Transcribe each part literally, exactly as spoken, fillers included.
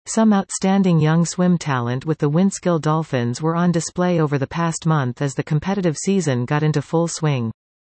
Some outstanding young swim talent with the Winskill Dolphins were on display over the past month as the competitive season got into full swing.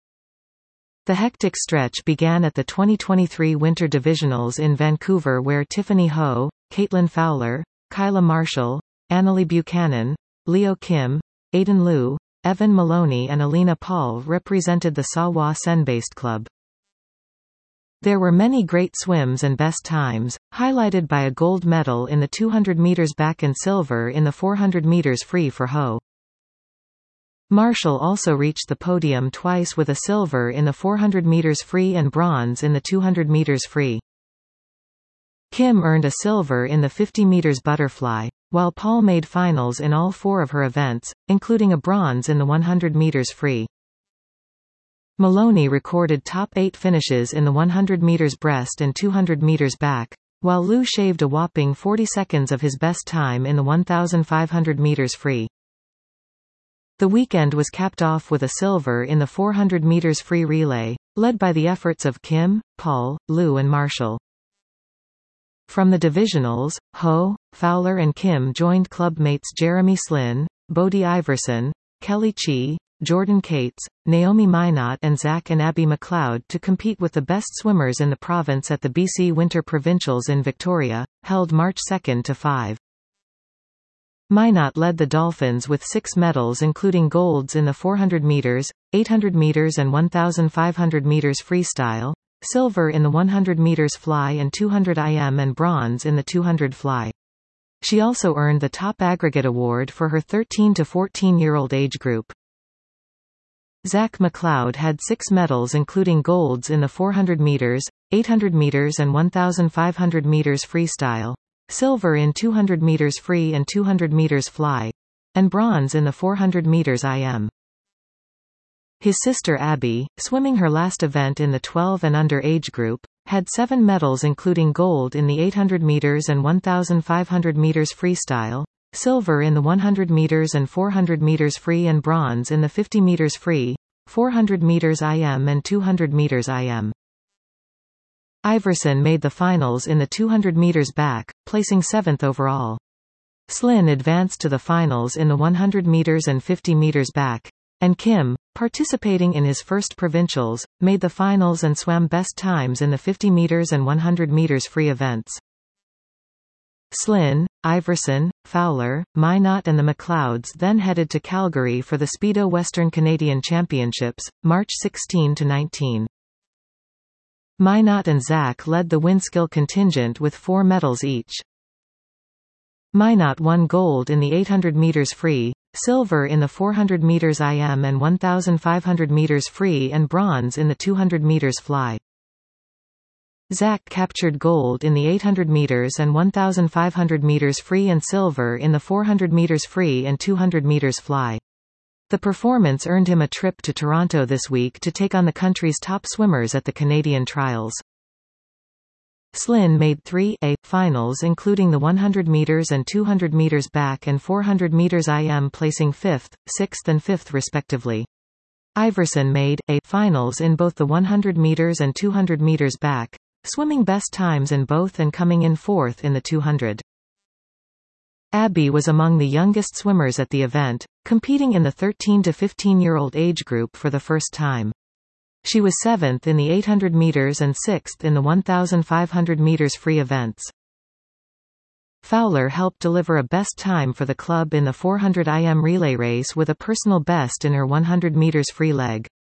The hectic stretch began at the twenty twenty-three Winter Divisionals in Vancouver, where Tiffany Ho, Caitlin Fowler, Kyla Marshall, Annalie Buchanan, Leo Kim, Aiden Liu, Evan Maloney and Alina Paul represented the Sawa Sen-based club. There were many great swims and best times, highlighted by a gold medal in the two hundred meters back and silver in the four hundred meters free for Ho. Marshall also reached the podium twice with a silver in the four hundred meters free and bronze in the two hundred meters free. Kim earned a silver in the fifty meters butterfly, while Paul made finals in all four of her events, including a bronze in the one hundred meters free. Maloney recorded top eight finishes in the one hundred meters breast and two hundred meters back, while Liu shaved a whopping forty seconds of his best time in the fifteen hundred meters free. The weekend was capped off with a silver in the four hundred meters free relay, led by the efforts of Kim, Paul, Liu and Marshall. From the divisionals, Ho, Fowler and Kim joined club mates Jeremy Slynn, Bodie Iverson, Kelly Chi, Jordan Cates, Naomi Minot and Zach and Abby McLeod to compete with the best swimmers in the province at the B C Winter Provincials in Victoria, held March second to fifth. Minot led the Dolphins with six medals, including golds in the four hundred meters, eight hundred meters and fifteen hundred meters freestyle, silver in the one hundred meters fly and two hundred I M and bronze in the two hundred fly. She also earned the top aggregate award for her thirteen to fourteen-year-old age group. Zach McLeod had six medals, including golds in the four hundred meters, eight hundred meters and fifteen hundred meters freestyle, silver in two hundred meters free and two hundred meters fly, and bronze in the four hundred meters I M. His sister Abby, swimming her last event in the twelve and under age group, had seven medals, including gold in the eight hundred meters and fifteen hundred meters freestyle, silver in the one hundred meters and four hundred meters free and bronze in the fifty meters free, four hundred meters I M and two hundred meters I M. Iverson made the finals in the two hundred meters back, placing seventh overall. Slynn advanced to the finals in the one hundred meters and fifty meters back, and Kim, participating in his first provincials, made the finals and swam best times in the fifty meters and one hundred meters free events. Slynn, Iverson, Fowler, Minot and the McLeods then headed to Calgary for the Speedo Western Canadian Championships, March sixteenth to nineteenth. Minot and Zach led the Winskill contingent with four medals each. Minot won gold in the eight hundred meters free, silver in the four hundred meters I M and fifteen hundred meters free and bronze in the two hundred meters fly. Zach captured gold in the eight hundred meters and fifteen hundred meters free and silver in the four hundred meters free and two hundred meters fly. The performance earned him a trip to Toronto this week to take on the country's top swimmers at the Canadian Trials. Slynn made three A finals, including the one hundred meters and two hundred meters back and four hundred meters I M, placing fifth, sixth and fifth respectively. Iverson made A finals in both the one hundred meters and two hundred meters back, swimming best times in both and coming in fourth in the two hundred. Abby was among the youngest swimmers at the event, competing in the thirteen to fifteen-year-old age group for the first time. She was seventh in the eight hundred meters and sixth in the fifteen hundred meters free events. Fowler helped deliver a best time for the club in the four hundred I M relay race with a personal best in her one hundred meters free leg.